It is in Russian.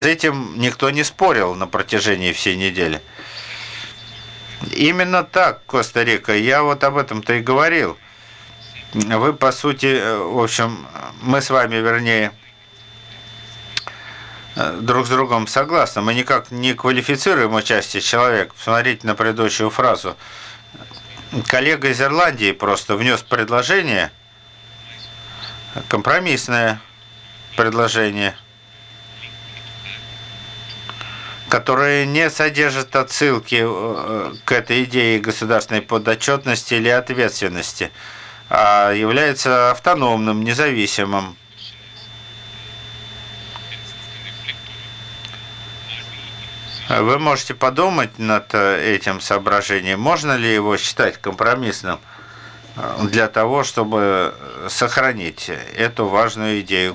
С этим никто не спорил на протяжении всей недели. Именно так, Коста-Рика, я вот об этом-то и говорил. Вы, по сути, в общем, мы с вами, вернее, друг с другом согласны. Мы никак не квалифицируем участие человека. Посмотрите на предыдущую фразу. Коллега из Ирландии просто внес предложение, компромиссное предложение, которое не содержит отсылки к этой идее государственной подотчетности или ответственности, а является автономным, независимым. Вы можете подумать над этим соображением, можно ли его считать компромиссным для того, чтобы сохранить эту важную идею.